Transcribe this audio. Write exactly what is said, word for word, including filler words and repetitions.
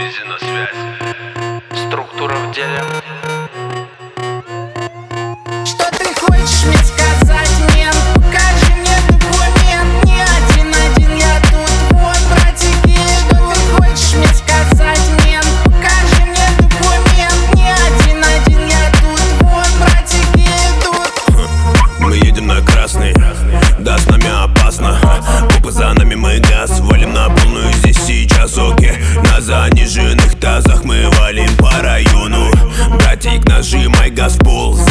Изи на связи. Структура в деле. Что ты хочешь мне сказать, мент? Покажи мне документ. Не один-один я тут, вот братики идут. Что ты хочешь мне сказать, мент? Покажи мне документ. Не один-один я тут, вот братики идут. Мы едем на красный, да, с нами опасно. Купы за нами, мы газ валим на полную здесь сейчас, окей. На заниженных тазах мы валим по району. Братик, нажимай газ в пол.